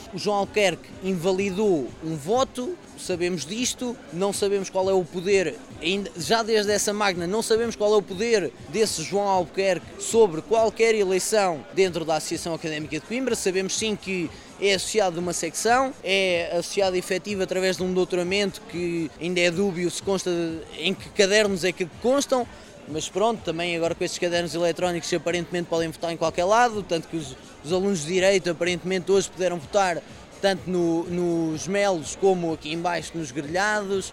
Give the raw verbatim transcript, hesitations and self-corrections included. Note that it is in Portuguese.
O João Albuquerque invalidou um voto, sabemos disto, não sabemos qual é o poder, ainda, já desde essa magna, não sabemos qual é o poder desse João Albuquerque sobre qualquer eleição dentro da Associação Académica de Coimbra. Sabemos sim que é associado a uma secção, é associado efetivo através de um doutoramento que ainda é dúbio se consta em que cadernos é que constam, mas pronto, também agora com esses cadernos eletrónicos aparentemente podem votar em qualquer lado, tanto que os, os alunos de Direito aparentemente hoje puderam votar tanto no, nos melos como aqui em baixo nos grelhados.